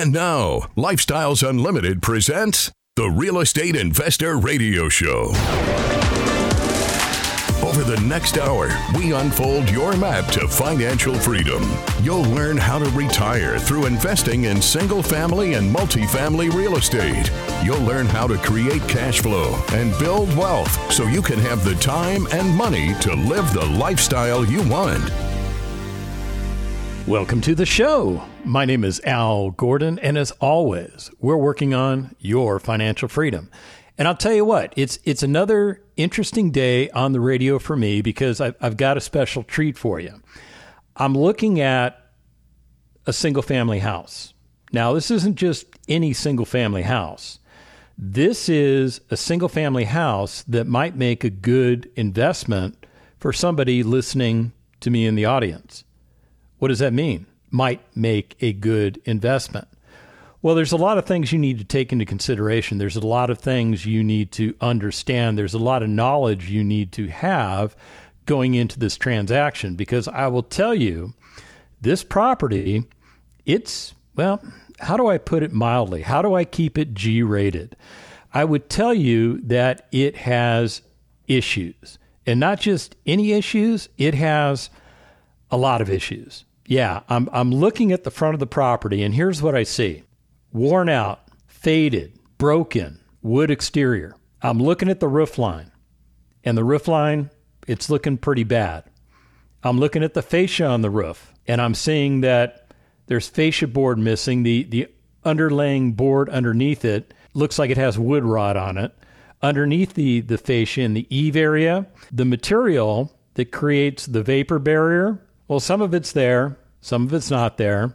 And now, Lifestyles Unlimited presents the Real Estate Investor Radio Show. Over the next hour, we unfold your map to financial freedom. You'll learn how to retire through investing in single-family and multifamily real estate. You'll learn how to create cash flow and build wealth so you can have the time and money to live the lifestyle you want. Welcome to the show. My name is Al Gordon, and as always, we're working on your financial freedom. And I'll tell you what, it's another interesting day on the radio for me because I've got a special treat for you. I'm looking at a single-family house. Now, this isn't just any single-family house. This is a single-family house that might make a good investment for somebody listening to me in the audience. What does that mean? Might make a good investment. Well, there's a lot of things you need to take into consideration. There's a lot of things you need to understand. There's a lot of knowledge you need to have going into this transaction because I will tell you, this property, well, how do I put it mildly? How do I keep it G-rated? I would tell you that it has issues. And not just any issues, it has a lot of issues. Yeah, I'm looking at the front of the property, and here's what I see. Worn out, faded, broken, wood exterior. I'm looking at the roof line, and the roof line, it's looking pretty bad. I'm looking at the fascia on the roof, and I'm seeing that there's fascia board missing. The underlaying board underneath it looks like it has wood rot on it. Underneath the fascia in the eave area, the material that creates the vapor barrier, well, some of it's there, some of it's not there.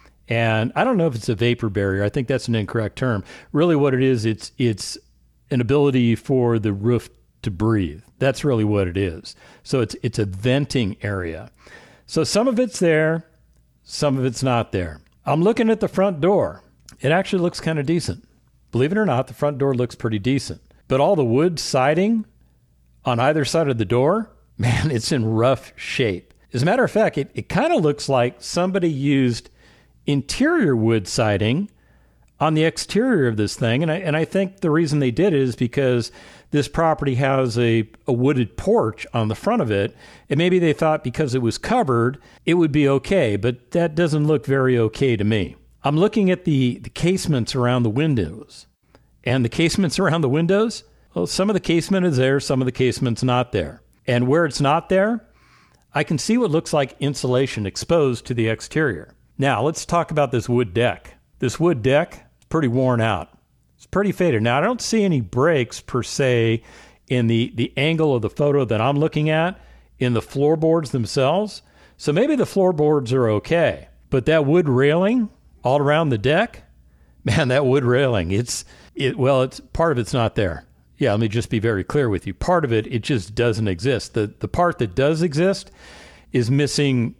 And I don't know if it's a vapor barrier. I think that's an incorrect term. Really what it is, it's an ability for the roof to breathe. That's really what it is. So it's a venting area. So some of it's there, some of it's not there. I'm looking at the front door. It actually looks kind of decent. Believe it or not, the front door looks pretty decent. But all the wood siding on either side of the door, man, it's in rough shape. As a matter of fact, it kind of looks like somebody used interior wood siding on the exterior of this thing. And I think the reason they did it is because this property has a wooded porch on the front of it. And maybe they thought because it was covered, it would be okay. But that doesn't look very okay to me. I'm looking at the casements around the windows. And the casements around the windows, well, some of the casement is there, some of the casement's not there. And where it's not there, I can see what looks like insulation exposed to the exterior. Now, let's talk about this wood deck. This wood deck is pretty worn out. It's pretty faded. Now, I don't see any breaks per se in the angle of the photo that I'm looking at in the floorboards themselves. So maybe the floorboards are okay. But that wood railing all around the deck, man, that wood railing, it's part of it's not there. Yeah, let me just be very clear with you. Part of it just doesn't exist. The part that does exist is missing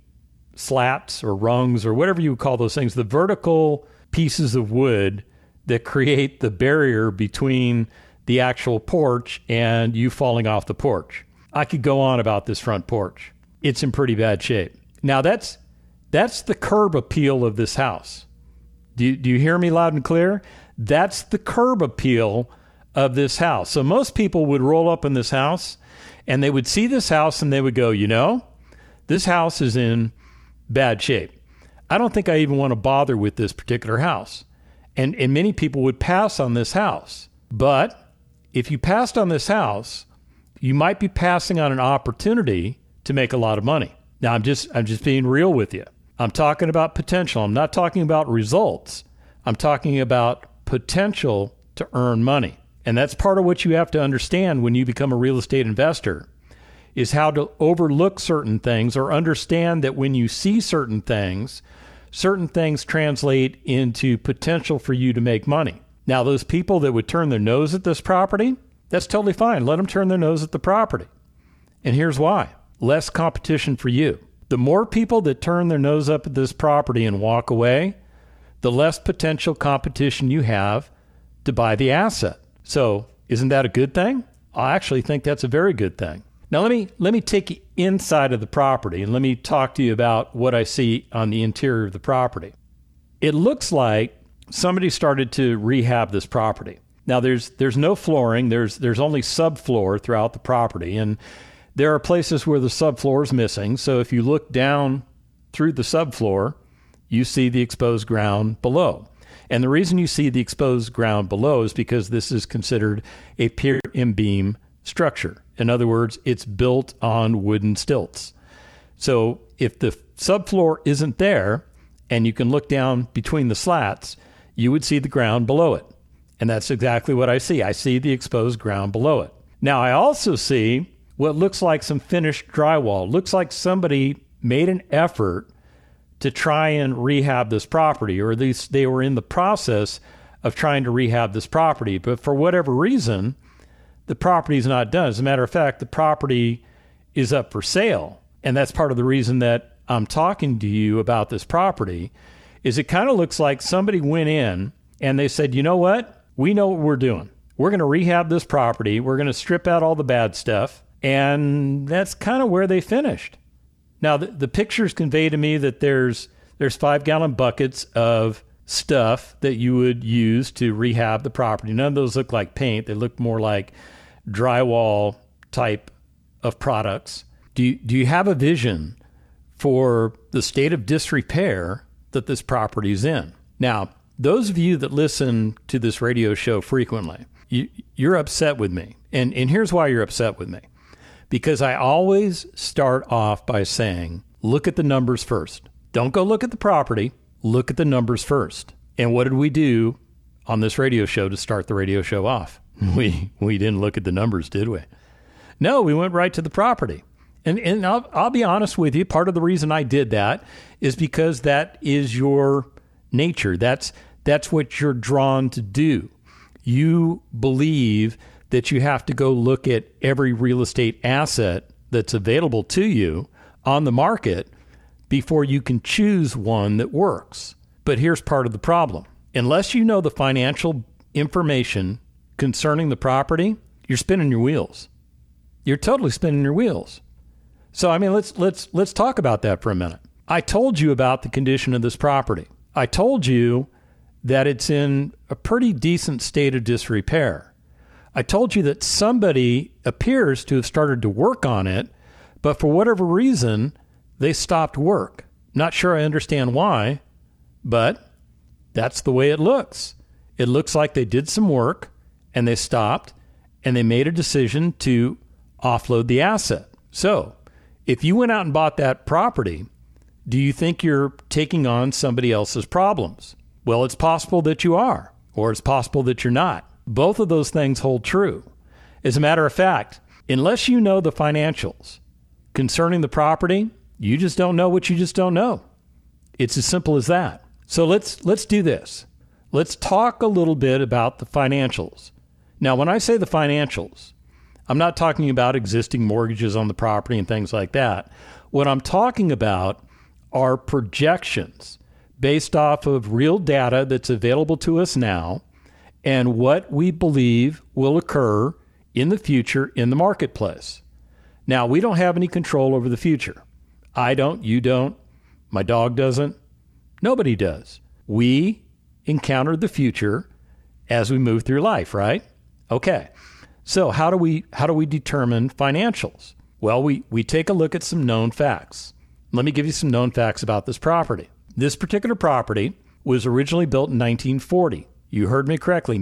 slats or rungs or whatever you would call those things, the vertical pieces of wood that create the barrier between the actual porch and you falling off the porch. I could go on about this front porch. It's in pretty bad shape. Now, that's the curb appeal of this house. Do you hear me loud and clear? That's the curb appeal of this house. So most people would roll up in this house and they would see this house and they would go, this house is in bad shape. I don't think I even want to bother with this particular house. And many people would pass on this house. But if you passed on this house, you might be passing on an opportunity to make a lot of money. Now, I'm just being real with you. I'm talking about potential. I'm not talking about results. I'm talking about potential to earn money. And that's part of what you have to understand when you become a real estate investor, is how to overlook certain things or understand that when you see certain things translate into potential for you to make money. Now, those people that would turn their nose at this property, that's totally fine. Let them turn their nose at the property. And here's why. Less competition for you. The more people that turn their nose up at this property and walk away, the less potential competition you have to buy the asset. So isn't that a good thing? I actually think that's a very good thing. Now, let me take you inside of the property and let me talk to you about what I see on the interior of the property. It looks like somebody started to rehab this property. Now, there's no flooring. There's only subfloor throughout the property, and there are places where the subfloor is missing. So if you look down through the subfloor, you see the exposed ground below. And the reason you see the exposed ground below is because this is considered a pier and beam structure. In other words, it's built on wooden stilts. So if the subfloor isn't there and you can look down between the slats, you would see the ground below it. And that's exactly what I see. I see the exposed ground below it. Now, I also see what looks like some finished drywall. Looks like somebody made an effort to try and rehab this property, or at least they were in the process of trying to rehab this property. But for whatever reason, the property is not done. As a matter of fact, the property is up for sale. And that's part of the reason that I'm talking to you about this property, is it kind of looks like somebody went in and they said, you know what? We know what we're doing. We're going to rehab this property. We're going to strip out all the bad stuff. And that's kind of where they finished. Now, the pictures convey to me that there's 5-gallon buckets of stuff that you would use to rehab the property. None of those look like paint. They look more like drywall type of products. Do you have a vision for the state of disrepair that this property is in? Now, those of you that listen to this radio show frequently, you're upset with me. And here's why you're upset with me. Because I always start off by saying, look at the numbers first. Don't go look at the property. Look at the numbers first. And what did we do on this radio show to start the radio show off? We didn't look at the numbers, did we? No, we went right to the property. And I'll be honest with you. Part of the reason I did that is because that is your nature. That's what you're drawn to do. You believe that you have to go look at every real estate asset that's available to you on the market before you can choose one that works. But here's part of the problem. Unless you know the financial information concerning the property, you're spinning your wheels. You're totally spinning your wheels. So, I mean, let's talk about that for a minute. I told you about the condition of this property. I told you that it's in a pretty decent state of disrepair. I told you that somebody appears to have started to work on it, but for whatever reason, they stopped work. Not sure I understand why, but that's the way it looks. It looks like they did some work and they stopped and they made a decision to offload the asset. So, if you went out and bought that property, do you think you're taking on somebody else's problems? Well, it's possible that you are, or it's possible that you're not. Both of those things hold true. As a matter of fact, unless you know the financials concerning the property, you just don't know what you just don't know. It's as simple as that. So let's do this. Let's talk a little bit about the financials. Now, when I say the financials, I'm not talking about existing mortgages on the property and things like that. What I'm talking about are projections based off of real data that's available to us now and what we believe will occur in the future in the marketplace. Now, we don't have any control over the future. I don't, you don't, my dog doesn't, nobody does. We encounter the future as we move through life, right? Okay. So how do we determine financials? Well, we take a look at some known facts. Let me give you some known facts about this property. This particular property was originally built in 1940. You heard me correctly,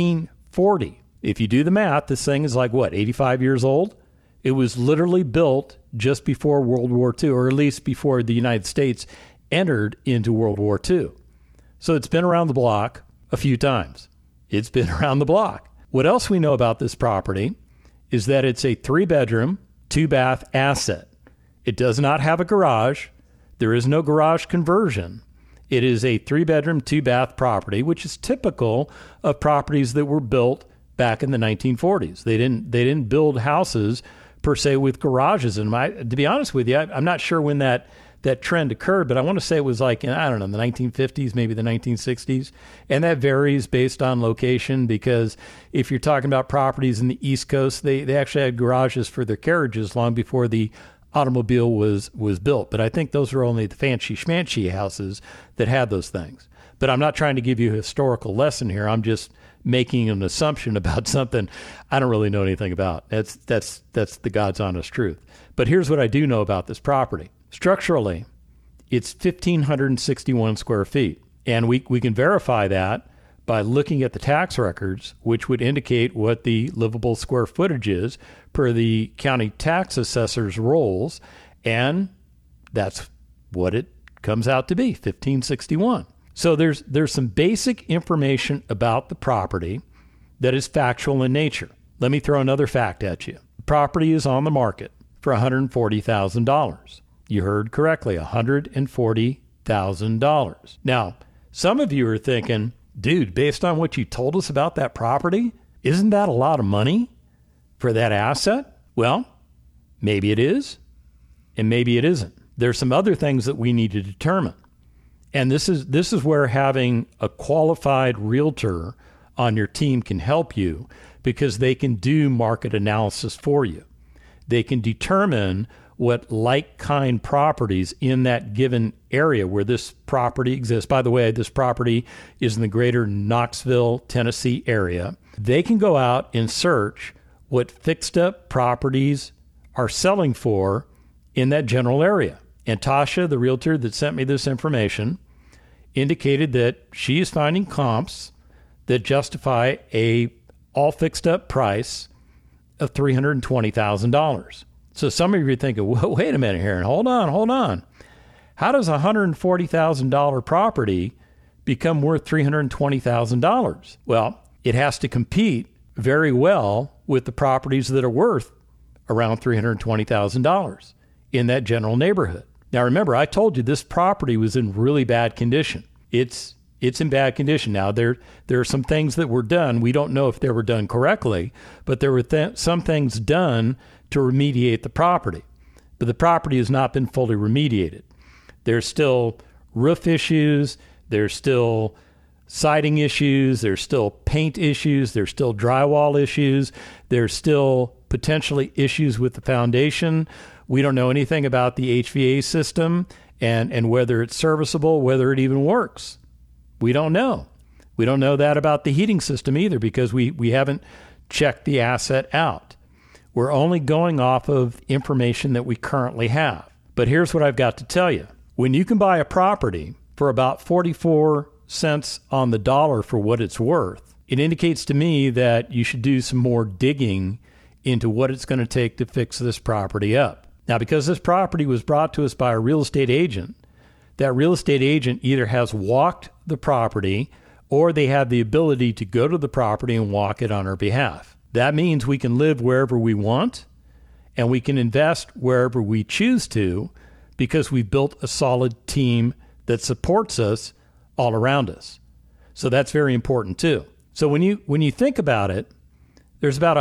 1940. If you do the math, this thing is like, 85 years old? It was literally built just before World War II, or at least before the United States entered into World War II. So it's been around the block a few times. It's been around the block. What else we know about this property is that it's a 3-bedroom, 2-bath asset. It does not have a garage. There is no garage conversion. It is a 3-bedroom, 2-bath property, which is typical of properties that were built back in the 1940s. They didn't build houses per se with garages. And to be honest with you, I'm not sure when that trend occurred, but I want to say it was like in, I don't know, the 1950s, maybe the 1960s. And that varies based on location, because if you're talking about properties in the East Coast, they actually had garages for their carriages long before the automobile was built. But I think those were only the fancy schmancy houses that had those things. But I'm not trying to give you a historical lesson here. I'm just making an assumption about something I don't really know anything about. That's the God's honest truth. But here's what I do know about this property. Structurally, it's 1,561 square feet. And we can verify that by looking at the tax records, which would indicate what the livable square footage is per the county tax assessor's rolls. And that's what it comes out to be, 1,561. So there's some basic information about the property that is factual in nature. Let me throw another fact at you. The property is on the market for $140,000. You heard correctly, $140,000. Now, some of you are thinking, dude, based on what you told us about that property, isn't that a lot of money for that asset? Well, maybe it is, and maybe it isn't. There's some other things that we need to determine. And this is where having a qualified realtor on your team can help you, because they can do market analysis for you. They can determine what like-kind properties in that given area where this property exists. By the way, this property is in the greater Knoxville, Tennessee area. They can go out and search what fixed-up properties are selling for in that general area. And Tasha, the realtor that sent me this information, indicated that she is finding comps that justify a all fixed up price of $320,000. So some of you are thinking, well, wait a minute here, and hold on. How does a $140,000 property become worth $320,000? Well, it has to compete very well with the properties that are worth around $320,000 in that general neighborhood. Now, remember, I told you this property was in really bad condition. It's in bad condition. Now, there are some things that were done. We don't know if they were done correctly, but there were some things done to remediate the property. But the property has not been fully remediated. There's still roof issues. There's still siding issues. There's still paint issues. There's still drywall issues. There's still potentially issues with the foundation. We don't know anything about the HVAC system and whether it's serviceable, whether it even works. We don't know. We don't know that about the heating system either, because we haven't checked the asset out. We're only going off of information that we currently have. But here's what I've got to tell you. When you can buy a property for about 44 cents on the dollar for what it's worth, it indicates to me that you should do some more digging into what it's going to take to fix this property up. Now, because this property was brought to us by a real estate agent, that real estate agent either has walked the property or they have the ability to go to the property and walk it on our behalf. That means we can live wherever we want and we can invest wherever we choose to, because we've built a solid team that supports us all around us. So that's very important too. So when you think about it, there's about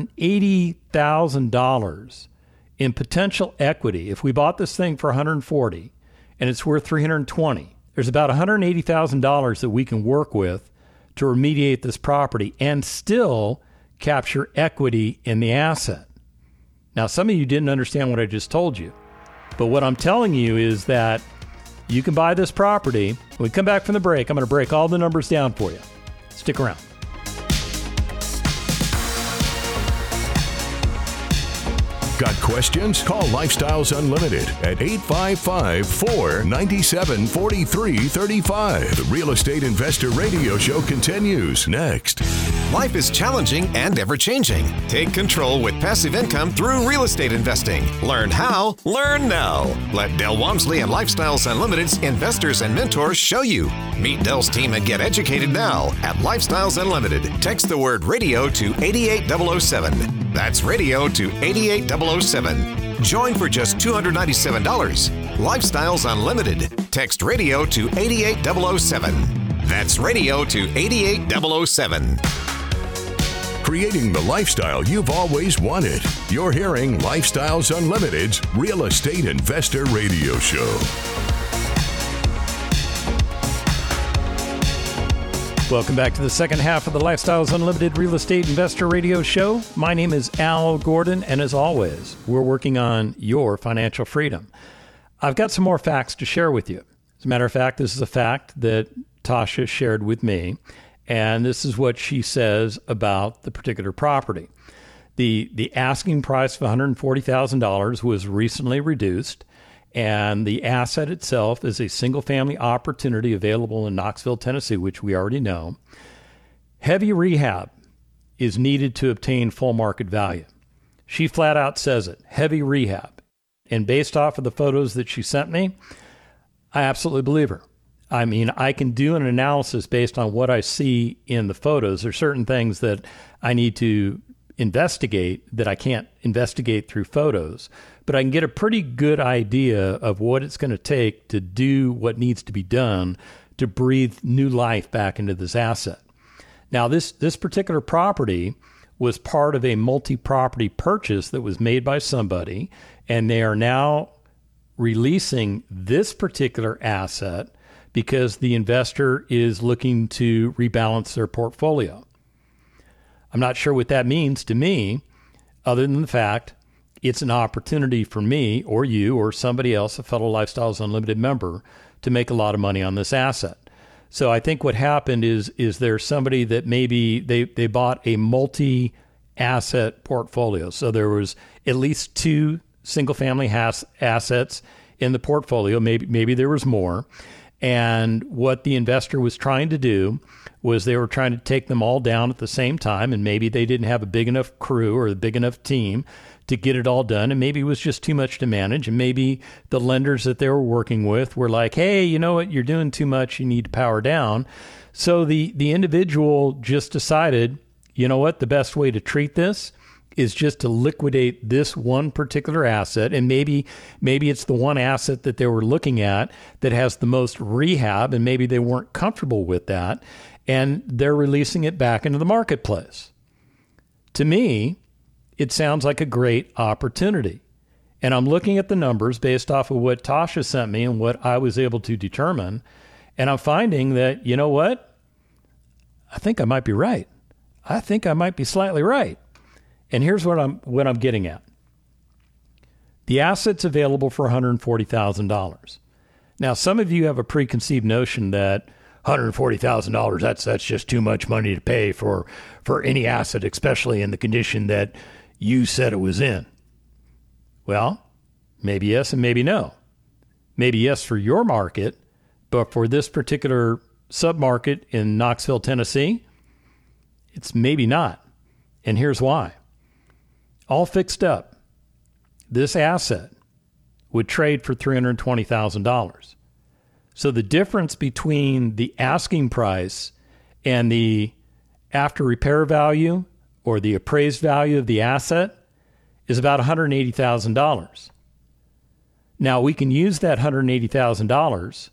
$180,000 in potential equity. If we bought this thing for $140 and it's worth $320, there's about $180,000 that we can work with to remediate this property and still capture equity in the asset. Now, some of you didn't understand what I just told you, but what I'm telling you is that you can buy this property. When we come back from the break, I'm going to break all the numbers down for you. Stick around. Got questions? Call Lifestyles Unlimited at 855-497-4335. The Real Estate Investor Radio Show continues next. Life is challenging and ever-changing. Take control with passive income through real estate investing. Learn how, learn now. Let Del Walmsley and Lifestyles Unlimited's investors and mentors show you. Meet Del's team and get educated now at Lifestyles Unlimited. Text the word radio to 88007. That's radio to 88007. Join for just $297. Lifestyles Unlimited. Text radio to 88007. That's radio to 88007. Creating the lifestyle you've always wanted. You're hearing Lifestyles Unlimited's Real Estate Investor Radio Show. Welcome back to the second half of the Lifestyles Unlimited Real Estate Investor Radio Show. My name is Al Gordon, and as always, we're working on your financial freedom. I've got some more facts to share with you. As a matter of fact, this is a fact that Tasha shared with me. And this is what she says about the particular property. The asking price of $140,000 was recently reduced, and the asset itself is a single-family opportunity available in Knoxville, Tennessee, which we already know. Heavy rehab is needed to obtain full market value. She flat out says it, heavy rehab. And based off of the photos that she sent me, I absolutely believe her. I mean, I can do an analysis based on what I see in the photos. There's certain things that I need to investigate that I can't investigate through photos, but I can get a pretty good idea of what it's going to take to do what needs to be done to breathe new life back into this asset. Now, this particular property was part of a multi-property purchase that was made by somebody, and they are now releasing this particular asset because the investor is looking to rebalance their portfolio. I'm not sure what that means to me, other than the fact it's an opportunity for me or you or somebody else, a fellow Lifestyles Unlimited member, to make a lot of money on this asset. So I think what happened is there's somebody that maybe they bought a multi-asset portfolio. So there was at least 2 single-family assets in the portfolio. Maybe there was more. And what the investor was trying to do was they were trying to take them all down at the same time, and maybe they didn't have a big enough crew or a big enough team to get it all done, and maybe it was just too much to manage, and maybe the lenders that they were working with were like, hey, you know what, you're doing too much, you need to power down. So the individual just decided, you know what, the best way to treat this is just to liquidate this one particular asset, and maybe it's the one asset that they were looking at that has the most rehab, and maybe they weren't comfortable with that, and they're releasing it back into the marketplace. To me, it sounds like a great opportunity. And I'm looking at the numbers based off of what Tasha sent me and what I was able to determine, and I'm finding that, you know what? I think I might be right. I think I might be slightly right. And here's what I'm getting at. The asset's available for $140,000. Now, some of you have a preconceived notion that $140,000, that's just too much money to pay for any asset, especially in the condition that you said it was in. Well, maybe yes and maybe no. Maybe yes for your market, but for this particular submarket in Knoxville, Tennessee, it's maybe not. And here's why. All fixed up, this asset would trade for $320,000. So the difference between the asking price and the after repair value or the appraised value of the asset is about $180,000. Now, we can use that $180,000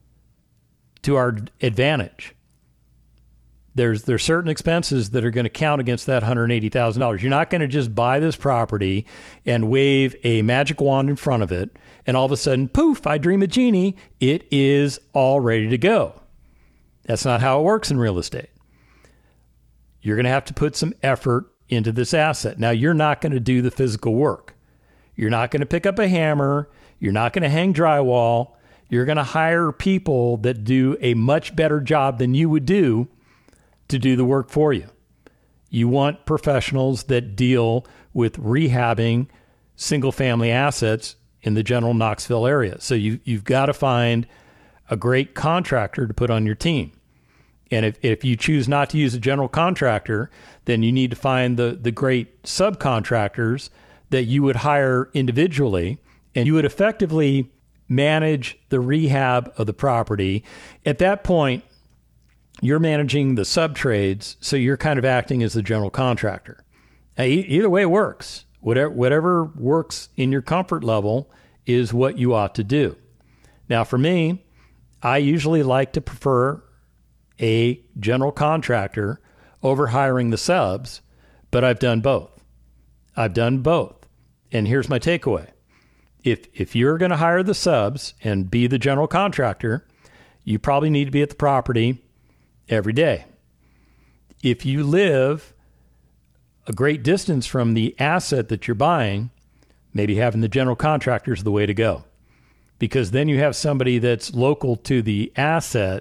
to our advantage. There's certain expenses that are going to count against that $180,000. You're not going to just buy this property and wave a magic wand in front of it, and all of a sudden, poof, I dream a genie, it is all ready to go. That's not how it works in real estate. You're going to have to put some effort into this asset. Now, you're not going to do the physical work. You're not going to pick up a hammer. You're not going to hang drywall. You're going to hire people that do a much better job than you would do to do the work for you. You want professionals that deal with rehabbing single-family assets in the general Knoxville area. So you've got to find a great contractor to put on your team. And if you choose not to use a general contractor, then you need to find the great subcontractors that you would hire individually, and you would effectively manage the rehab of the property. At that point, you're managing the sub-trades, so you're kind of acting as the general contractor. Now, either way works. Whatever works in your comfort level is what you ought to do. Now, for me, I usually like to prefer a general contractor over hiring the subs, but I've done both. And here's my takeaway. If you're going to hire the subs and be the general contractor, you probably need to be at the property every day. If you live a great distance from the asset that you're buying, maybe having the general contractor is the way to go, because then you have somebody that's local to the asset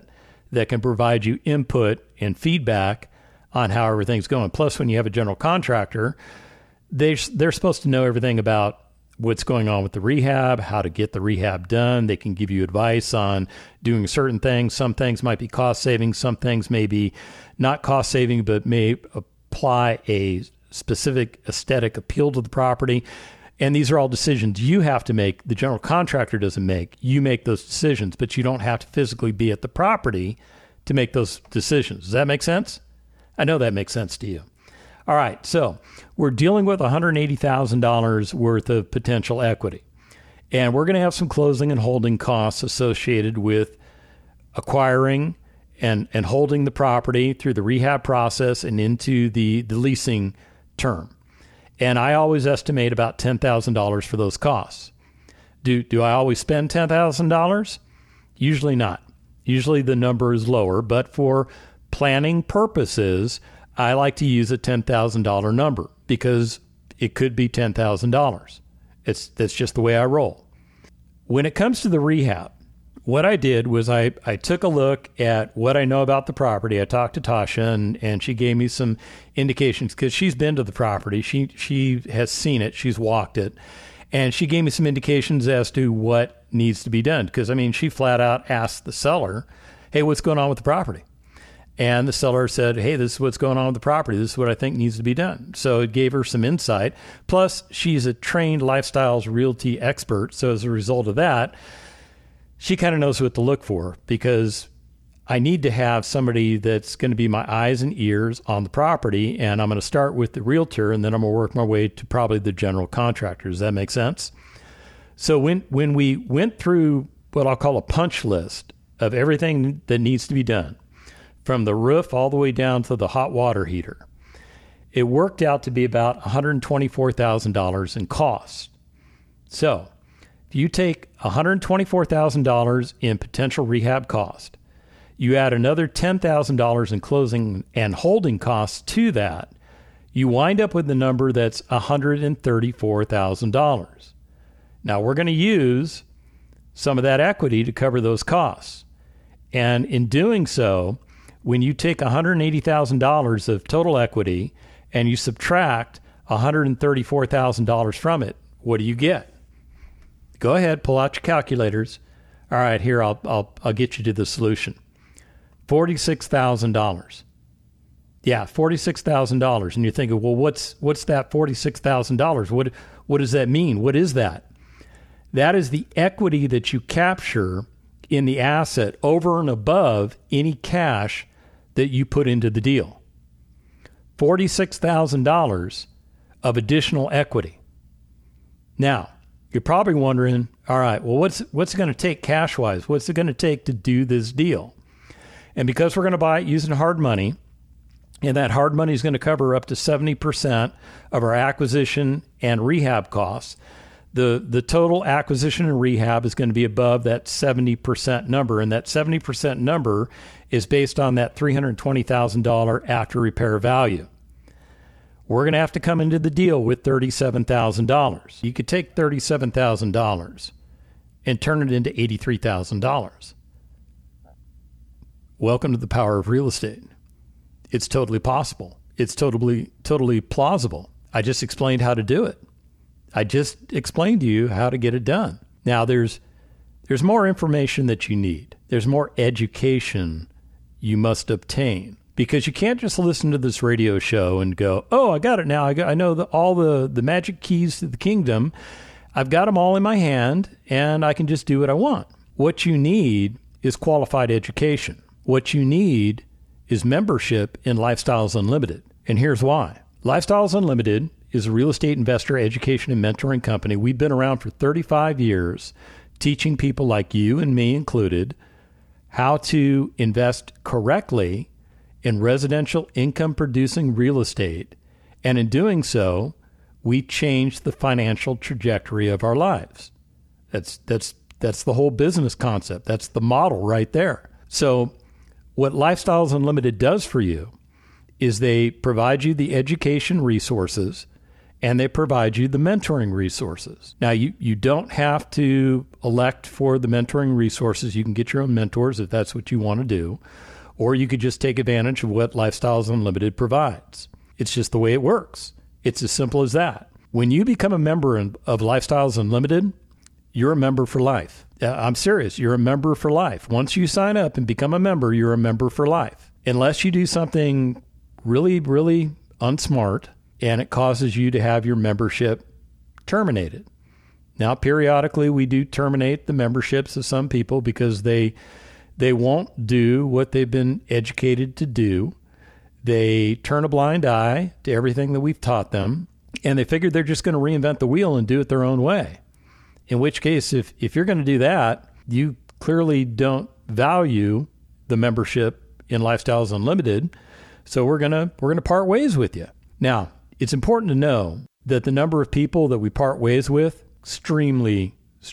that can provide you input and feedback on how everything's going. Plus, when you have a general contractor, they're supposed to know everything about what's going on with the rehab, how to get the rehab done. They can give you advice on doing certain things. Some things might be cost saving. Some things may be not cost saving, but may apply a specific aesthetic appeal to the property. And these are all decisions you have to make. The general contractor doesn't make. You make those decisions, but you don't have to physically be at the property to make those decisions. Does that make sense? I know that makes sense to you. All right, so we're dealing with $180,000 worth of potential equity. And we're going to have some closing and holding costs associated with acquiring and holding the property through the rehab process and into the leasing term. And I always estimate about $10,000 for those costs. Do I always spend $10,000? Usually not. Usually the number is lower, but for planning purposes, I like to use a $10,000 number because it could be $10,000. That's just the way I roll. When it comes to the rehab, what I did was I took a look at what I know about the property. I talked to Tasha and she gave me some indications because she's been to the property. She has seen it. She's walked it. And she gave me some indications as to what needs to be done. Because, I mean, she flat out asked the seller, hey, what's going on with the property? And the seller said, hey, this is what's going on with the property. This is what I think needs to be done. So it gave her some insight. Plus, she's a trained lifestyles realty expert. So as a result of that, she kind of knows what to look for because I need to have somebody that's going to be my eyes and ears on the property. And I'm going to start with the realtor, and then I'm going to work my way to probably the general contractor. Does that make sense? So when we went through what I'll call a punch list of everything that needs to be done, from the roof all the way down to the hot water heater, it worked out to be about $124,000 in costs. So if you take $124,000 in potential rehab cost, you add another $10,000 in closing and holding costs to that, you wind up with the number that's $134,000. Now we're going to use some of that equity to cover those costs. And in doing so, when you take $180,000 of total equity and you subtract $134,000 from it, what do you get? Go ahead, pull out your calculators. All right, here, I'll get you to the solution. $46,000. Yeah, $46,000. And you're thinking, well, what's that $46,000? What does that mean? What is that? That is the equity that you capture in the asset over and above any cash that you put into the deal. $46,000 of additional equity. Now, you're probably wondering, all right, well, what's it going to take cash-wise? What's it going to take to do this deal? And because we're going to buy it using hard money, and that hard money is going to cover up to 70% of our acquisition and rehab costs, the total acquisition and rehab is going to be above that 70% number. And that 70% number is based on that $320,000 after repair value. We're going to have to come into the deal with $37,000. You could take $37,000 and turn it into $83,000. Welcome to the power of real estate. It's totally possible. It's totally plausible. I just explained how to do it. I just explained to you how to get it done. Now, there's more information that you need. There's more education you must obtain, because you can't just listen to this radio show and go, oh, I got it now. I know all the magic keys to the kingdom. I've got them all in my hand, and I can just do what I want. What you need is qualified education. What you need is membership in Lifestyles Unlimited. And here's why. Lifestyles Unlimited is a real estate investor education and mentoring company. We've been around for 35 years, teaching people like you and me included how to invest correctly in residential income-producing real estate. And in doing so, we change the financial trajectory of our lives. That's the whole business concept. That's the model right there. So what Lifestyles Unlimited does for you is they provide you the education resources and they provide you the mentoring resources. Now, you don't have to elect for the mentoring resources. You can get your own mentors if that's what you want to do, or you could just take advantage of what Lifestyles Unlimited provides. It's just the way it works. It's as simple as that. When you become a member of Lifestyles Unlimited, you're a member for life. I'm serious. You're a member for life. Once you sign up and become a member, you're a member for life. Unless you do something really, really unsmart and it causes you to have your membership terminated. Now, periodically, we do terminate the memberships of some people because they won't do what they've been educated to do. They turn a blind eye to everything that we've taught them, and they figure they're just going to reinvent the wheel and do it their own way. In which case, if you're going to do that, you clearly don't value the membership in Lifestyles Unlimited, so we're gonna part ways with you. Now, it's important to know that the number of people that we part ways with, extremely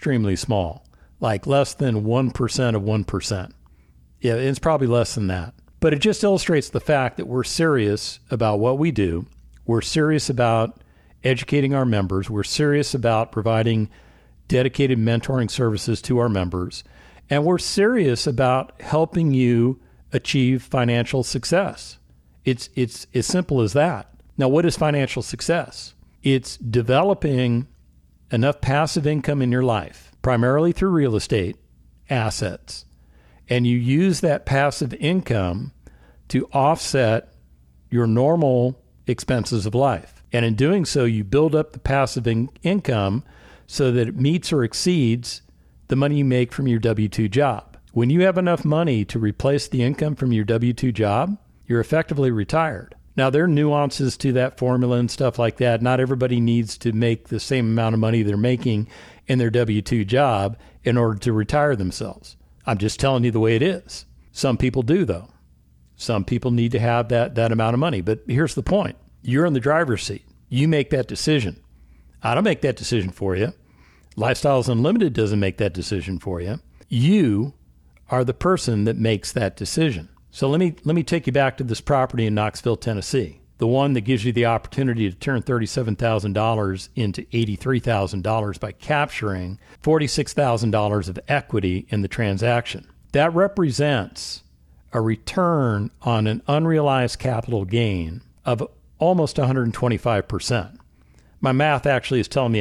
small, like less than 1% of 1%. Yeah, it's probably less than that. But it just illustrates the fact that we're serious about what we do. We're serious about educating our members. We're serious about providing dedicated mentoring services to our members. And we're serious about helping you achieve financial success. It's as simple as that. Now, what is financial success? It's developing enough passive income in your life, primarily through real estate assets, and you use that passive income to offset your normal expenses of life. And in doing so, you build up the passive income so that it meets or exceeds the money you make from your W-2 job. When you have enough money to replace the income from your W-2 job, you're effectively retired. Now, there are nuances to that formula and stuff like that. Not everybody needs to make the same amount of money they're making in their W-2 job in order to retire themselves. I'm just telling you the way it is. Some people do, though. Some people need to have that amount of money. But here's the point. You're in the driver's seat. You make that decision. I don't make that decision for you. Lifestyles Unlimited doesn't make that decision for you. You are the person that makes that decision. So let me take you back to this property in Knoxville, Tennessee, the one that gives you the opportunity to turn $37,000 into $83,000 by capturing $46,000 of equity in the transaction. That represents a return on an unrealized capital gain of almost 125%. My math actually is telling me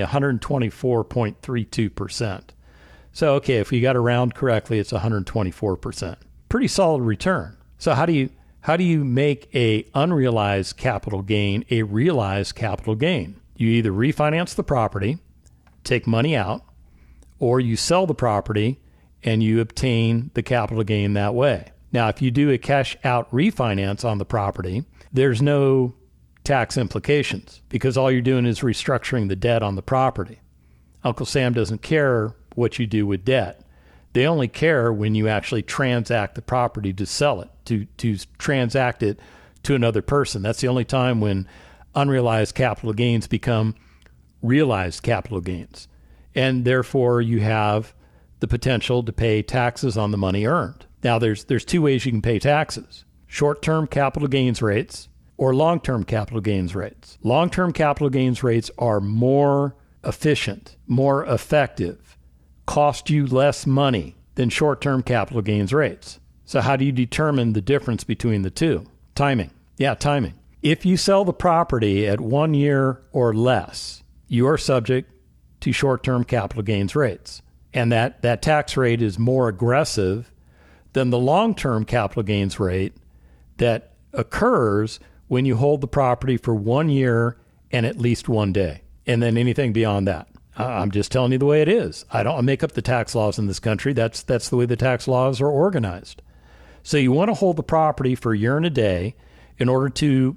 124.32%. So, okay, if we got it round correctly, it's 124%. Pretty solid return. So how do you make a unrealized capital gain a realized capital gain? You either refinance the property, take money out, or you sell the property and you obtain the capital gain that way. Now, if you do a cash out refinance on the property, there's no tax implications because all you're doing is restructuring the debt on the property. Uncle Sam doesn't care what you do with debt. They only care when you actually transact the property to sell it, to transact it to another person. That's the only time when unrealized capital gains become realized capital gains. And therefore, you have the potential to pay taxes on the money earned. Now, there's two ways you can pay taxes: short-term capital gains rates or long-term capital gains rates. Long-term capital gains rates are more efficient, more effective, cost you less money than short-term capital gains rates. So how do you determine the difference between the two? Timing. Yeah, timing. If you sell the property at 1 year or less, you are subject to short-term capital gains rates. And that tax rate is more aggressive than the long-term capital gains rate that occurs when you hold the property for 1 year and at least 1 day, and then anything beyond that. I'm just telling you the way it is. I don't make up the tax laws in this country. That's the way the tax laws are organized. So you want to hold the property for a year and a day in order to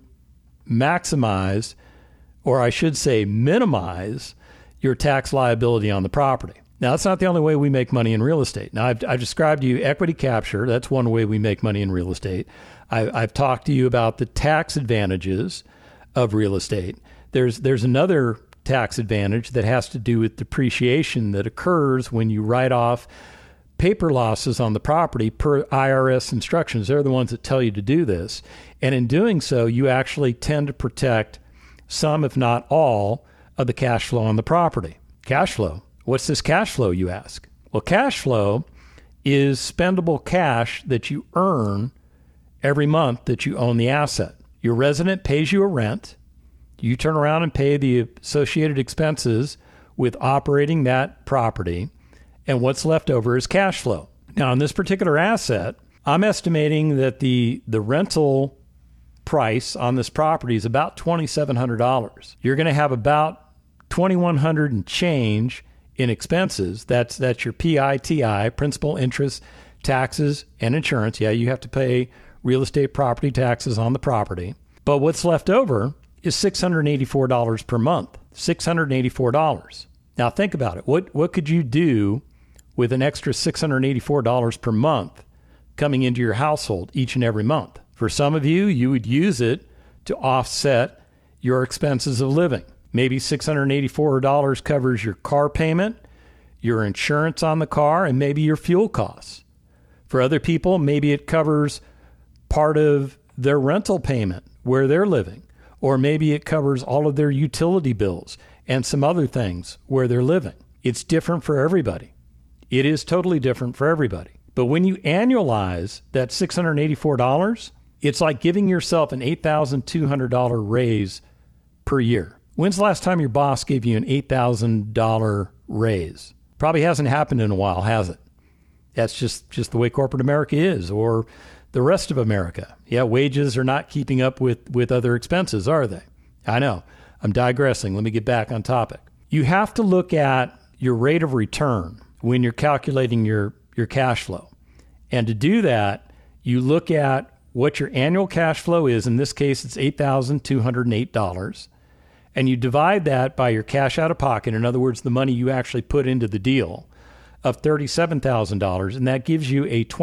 maximize, or I should say minimize, your tax liability on the property. Now, that's not the only way we make money in real estate. Now, I've described to you equity capture. That's one way we make money in real estate. I've talked to you about the tax advantages of real estate. There's another tax advantage that has to do with depreciation that occurs when you write off paper losses on the property per IRS instructions. They're the ones that tell you to do this. And in doing so, you actually tend to protect some, if not all, of the cash flow on the property. Cash flow. What's this cash flow, you ask? Well, cash flow is spendable cash that you earn every month that you own the asset. Your resident pays you a rent. You turn around and pay the associated expenses with operating that property, and what's left over is cash flow. Now, on this particular asset, I'm estimating that the rental price on this property is about $2,700. You're going to have about $2,100 and change in expenses. That's your PITI, principal, interest, taxes, and insurance. Yeah, you have to pay real estate property taxes on the property. But what's left over is $684 per month. $684. Now think about it. What could you do with an extra $684 per month coming into your household each and every month? For some of you, you would use it to offset your expenses of living. Maybe $684 covers your car payment, your insurance on the car, and maybe your fuel costs. For other people, maybe it covers part of their rental payment where they're living, or maybe it covers all of their utility bills and some other things where they're living. It's different for everybody. It is totally different for everybody. But when you annualize that $684, it's like giving yourself an $8,200 raise per year. When's the last time your boss gave you an $8,000 raise? Probably hasn't happened in a while, has it? That's just the way corporate America is, or the rest of America. Yeah, wages are not keeping up with other expenses, are they? I know. I'm digressing. Let me get back on topic. You have to look at your rate of return when you're calculating your cash flow. And to do that, you look at what your annual cash flow is. In this case, it's $8,208. And you divide that by your cash out of pocket, in other words, the money you actually put into the deal, of $37,000, and that gives you a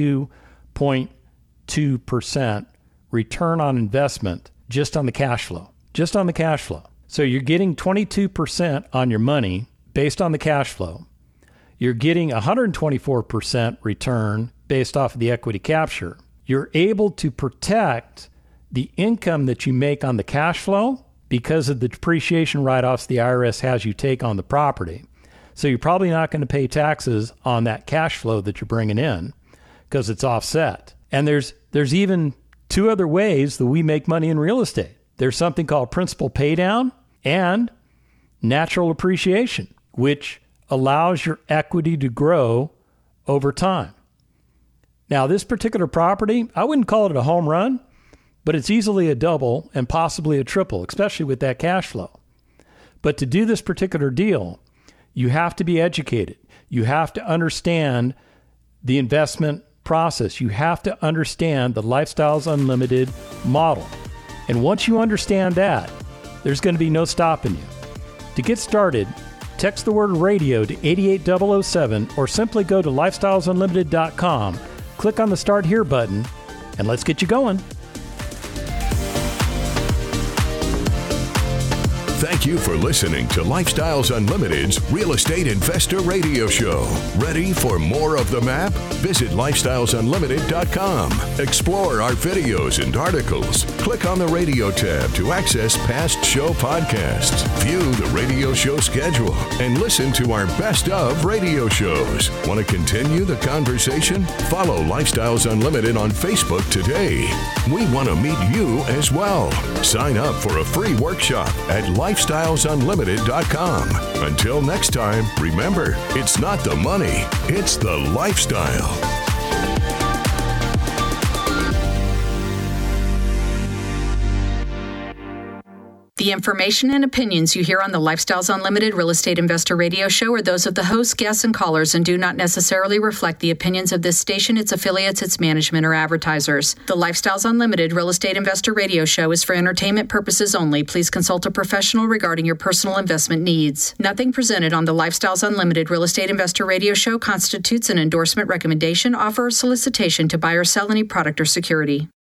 22.2% return on investment just on the cash flow. Just on the cash flow. So you're getting 22% on your money based on the cash flow. You're getting 124% return based off of the equity capture. You're able to protect the income that you make on the cash flow because of the depreciation write-offs the IRS has you take on the property. So you're probably not going to pay taxes on that cash flow that you're bringing in because it's offset. And there's even two other ways that we make money in real estate. There's something called principal paydown and natural appreciation, which allows your equity to grow over time. Now, this particular property, I wouldn't call it a home run, but it's easily a double and possibly a triple, especially with that cash flow. But to do this particular deal, you have to be educated. You have to understand the investment process. You have to understand the Lifestyles Unlimited model. And once you understand that, there's going to be no stopping you. To get started, text the word radio to 88007 or simply go to lifestylesunlimited.com, click on the Start Here button, and let's get you going. Thank you for listening to Lifestyles Unlimited's Real Estate Investor Radio Show. Ready for more of the map? Visit lifestylesunlimited.com. Explore our videos and articles. Click on the radio tab to access past show podcasts. View the radio show schedule and listen to our best of radio shows. Want to continue the conversation? Follow Lifestyles Unlimited on Facebook today. We want to meet you as well. Sign up for a free workshop at lifestylesunlimited.com. Until next time, remember, it's not the money, it's the lifestyle. The information and opinions you hear on the Lifestyles Unlimited Real Estate Investor Radio Show are those of the hosts, guests, and callers and do not necessarily reflect the opinions of this station, its affiliates, its management, or advertisers. The Lifestyles Unlimited Real Estate Investor Radio Show is for entertainment purposes only. Please consult a professional regarding your personal investment needs. Nothing presented on the Lifestyles Unlimited Real Estate Investor Radio Show constitutes an endorsement, recommendation, offer, or solicitation to buy or sell any product or security.